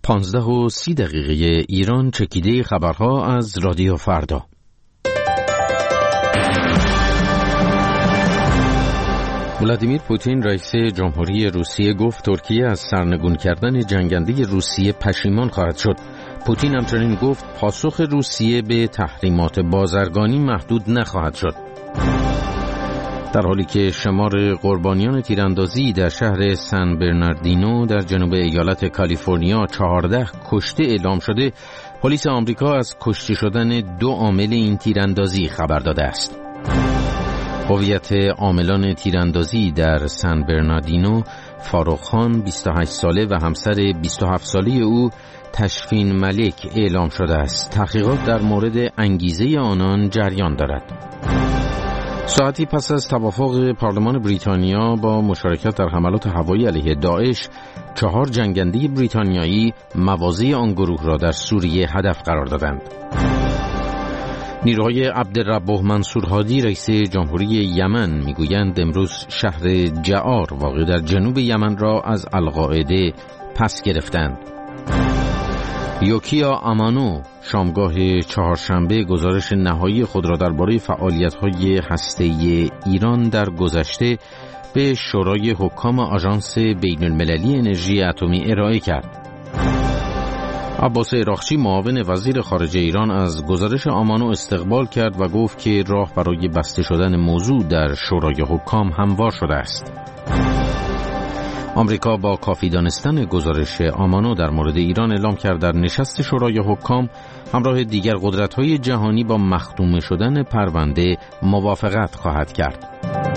15:30 ایران. چکیده خبرها از رادیو فردا. ولادیمیر پوتین رئیس جمهوری روسیه گفت ترکیه از سرنگون کردن جنگنده روسیه پشیمان خواهد شد. پوتین همچنین گفت پاسخ روسیه به تحریمات بازرگانی محدود نخواهد شد. در حالی که شمار قربانیان تیراندازی در شهر سن برناردینو در جنوب ایالت کالیفرنیا 14 کشته اعلام شده، پلیس آمریکا از کشته شدن 2 عامل این تیراندازی خبر داده است. هویت عاملان تیراندازی در سن برناردینو، فاروق خان 28 ساله و همسر 27 ساله او تشفین ملک اعلام شده است. تحقیقات در مورد انگیزه آنان جریان دارد. ساعتی پس از توافق پارلمان بریتانیا با مشارکت در حملات هوایی علیه داعش، 4 جنگنده بریتانیایی مواضع آن گروه را در سوریه هدف قرار دادند. نیروهای عبدالرب منصور هادی رئیس جمهوری یمن میگویند امروز شهر جعار واقع در جنوب یمن را از القاعده پس گرفتند. یوکیا آمانو شامگاه چهارشنبه گزارش نهایی خود را درباره فعالیت‌های هسته‌ای ایران در گذشته به شورای حکام آژانس بین‌المللی انرژی اتمی ارائه کرد. عباس عراقچی معاون وزیر خارجه ایران از گزارش آمانو استقبال کرد و گفت که راه برای بسته شدن موضوع در شورای حکام هموار شده است. آمریکا با کافی دانستن گزارش آمانو در مورد ایران اعلام کرد در نشست شورای حکام همراه دیگر قدرت‌های جهانی با مختوم شدن پرونده موافقت خواهد کرد.